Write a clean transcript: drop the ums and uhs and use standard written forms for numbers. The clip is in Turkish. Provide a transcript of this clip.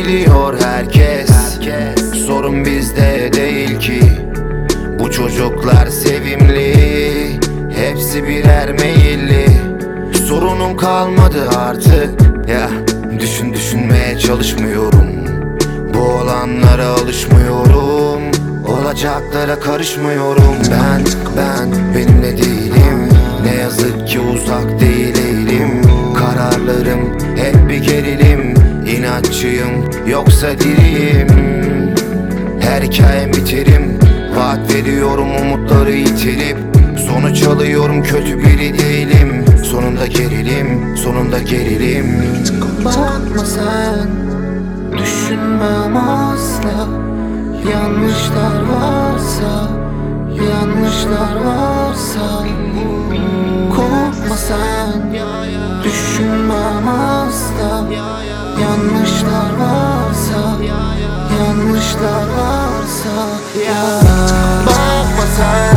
biliyor herkes. Sorun bizde değil ki. Bu çocuklar sevimli, hepsi birer meyilli. Sorunum kalmadı artık ya. Düşünmeye çalışmıyorum. Bu olanlara alışmıyorum. Olacaklara karışmıyorum. Ben benimle değilim. Ne yazık ki uzak değil eğilim. Kararlarım hep bir gerilim. İnatçıyım yoksa diriyim. Her hikayem biterim. Vaat veriyorum umutları yitirip. Sonuç alıyorum kötü biri değilim. Sonunda gerilim, sonunda gerilim. Bakma sen, düşünmem asla. Yanlışlar varsa, yanlışlar varsa. Korkma sen, düşünmem asla. Yanlışlar varsa, yanlışlar varsa. Bakma sen,